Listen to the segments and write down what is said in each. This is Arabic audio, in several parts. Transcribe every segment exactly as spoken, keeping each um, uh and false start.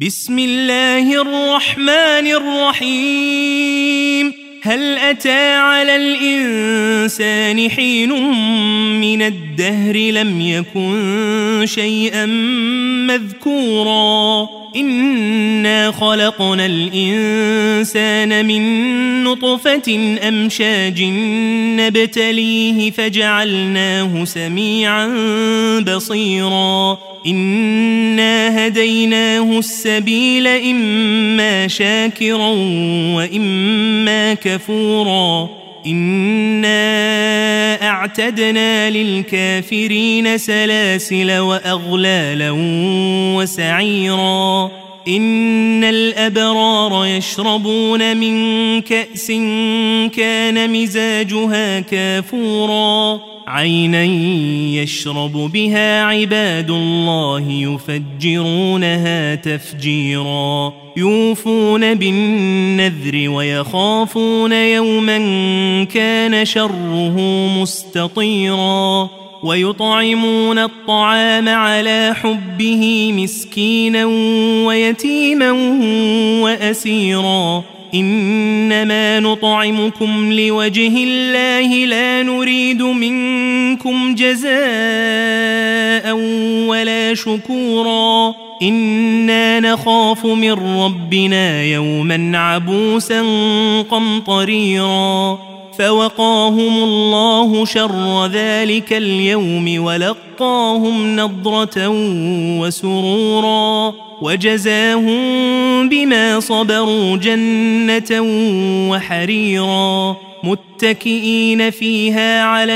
بسم الله الرحمن الرحيم. هل أتى على الإنسان حين من الدهر لم يكن شيئا مذكورا إنا خلقنا الإنسان من نطفة أمشاج نبتليه فجعلناه سميعا بصيرا إنا هديناه السبيل إما شاكرا وإما كفورا إنا أعتدنا للكافرين سلاسل وأغلالا وسعيرا إن الأبرار يشربون من كأس كان مزاجها كافورا عينا يشرب بها عباد الله يفجرونها تفجيرا يوفون بالنذر ويخافون يوما كان شره مستطيرا ويطعمون الطعام على حبه مسكينا ويتيما وأسيرا إنما نطعمكم لوجه الله لا نريد منكم جزاء ولا شكورا إنا نخاف من ربنا يوما عبوسا قمطريرا فوقاهم الله شر ذلك اليوم ولقاهم نضرة وسرورا وجزاهم بما صبروا جنة وحريرا متكئين فيها على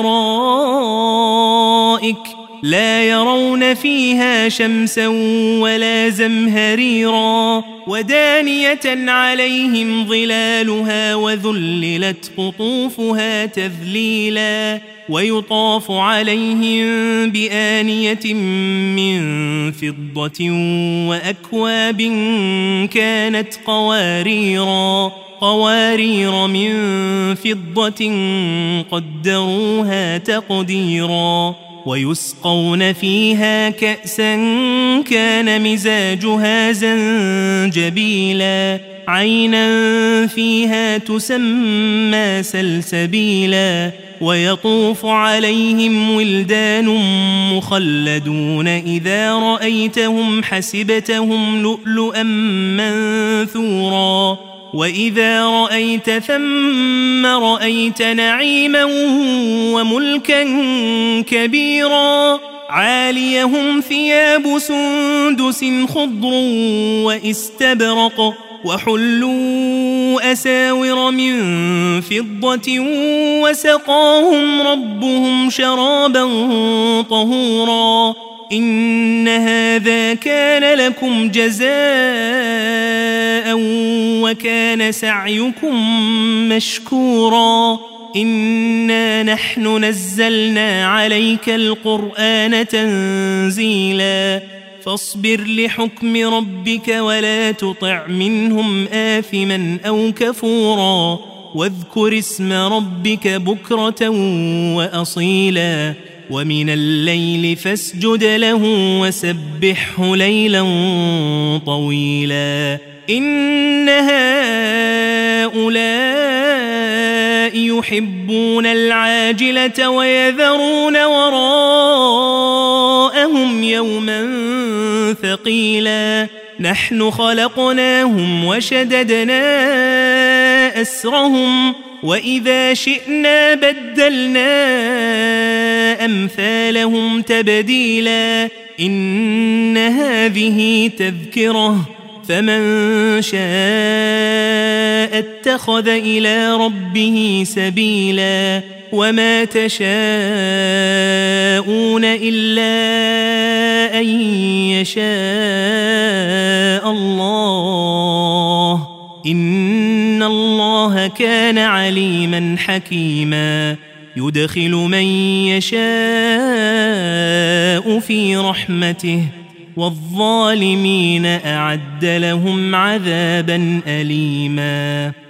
الأرائك لا يرون فيها شمسا ولا زمهريرا ودانية عليهم ظلالها وذللت قطوفها تذليلا ويطاف عليهم بآنية من فضة وأكواب كانت قواريرا قوارير من فضة قدروها تقديرا ويسقون فيها كأسا كان مزاجها زنجبيلا عينا فيها تسمى سلسبيلا ويطوف عليهم ولدان مخلدون إذا رأيتهم حسبتهم لؤلؤا منثورا وإذا رأيت ثم رأيت نعيما وملكا كبيرا عاليهم ثياب سندس خضر واستبرق وحلوا أساور من فضة وسقاهم ربهم شرابا طهورا إن هذا كان لكم جزاء وكان سعيكم مشكورا إنا نحن نزلنا عليك القرآن تنزيلا فاصبر لحكم ربك ولا تطع منهم آثما أو كفورا واذكر اسم ربك بكرة وأصيلا ومن الليل فاسجد له وسبحه ليلا طويلا إن هؤلاء يحبون العاجلة ويذرون وراءهم يوما ثقيلا نحن خلقناهم وشددنا أسرهم وإذا شئنا بدلنا أمثالهم تبديلا إن هذه تذكرة فمن شاء اتخذ إلى ربه سبيلا وما تشاءون إلا أن يشاء الله إن الله كان عليما حكيما يدخل من يشاء في رحمته والظالمين أعد لهم عذابا أليما.